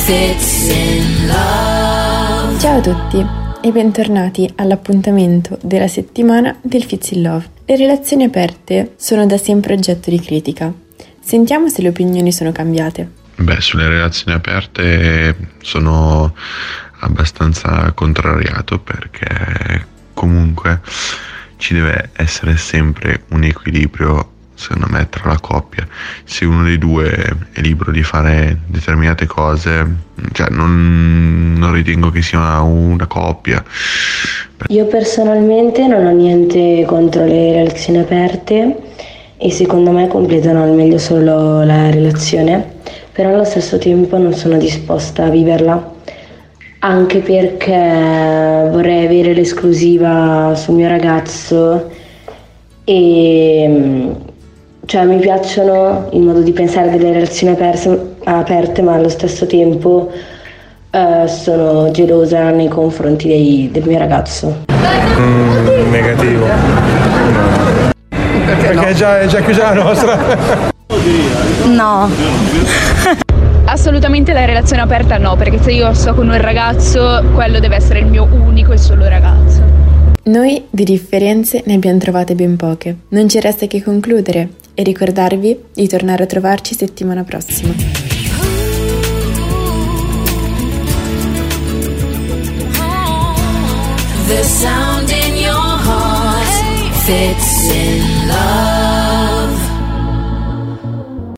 Fits in Love. Ciao a tutti e bentornati all'appuntamento della settimana del Fits in Love. Le relazioni aperte sono da sempre oggetto di critica. Sentiamo se le opinioni sono cambiate. Sulle relazioni aperte sono abbastanza contrariato, perché comunque ci deve essere sempre un equilibrio, secondo me, tra la coppia. Se uno dei due è libero di fare determinate cose, non ritengo che sia una coppia. Io personalmente non ho niente contro le relazioni aperte e secondo me completano al meglio solo la relazione, però allo stesso tempo non sono disposta a viverla, anche perché vorrei avere l'esclusiva sul mio ragazzo e mi piacciono il modo di pensare delle relazioni aperte, ma allo stesso tempo sono gelosa nei confronti del mio ragazzo. Negativo. Perché no? È già chiusa la nostra. No. Assolutamente la relazione aperta no, perché se io sto con un ragazzo, quello deve essere il mio unico e solo ragazzo. Noi di differenze ne abbiamo trovate ben poche. Non ci resta che concludere e ricordarvi di tornare a trovarci settimana prossima. The sound in your heart fits in love.